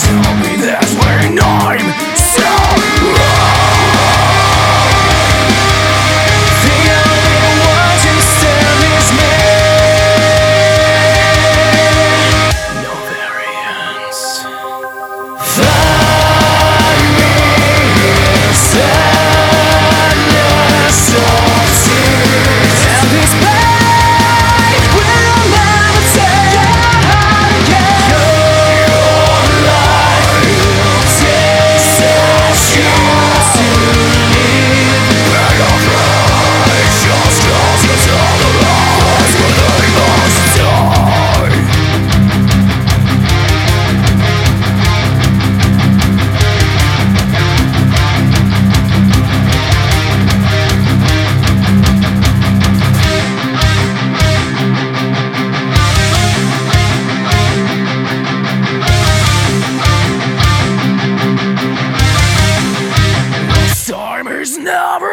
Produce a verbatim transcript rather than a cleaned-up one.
Tell me that's when I'm so the only one to stand is me. No variance. Find me in sadness of tears. And this pain will never take again. Your life will taste as you to live. Beg of rage, just cause you tell the lies when they must die. Time is never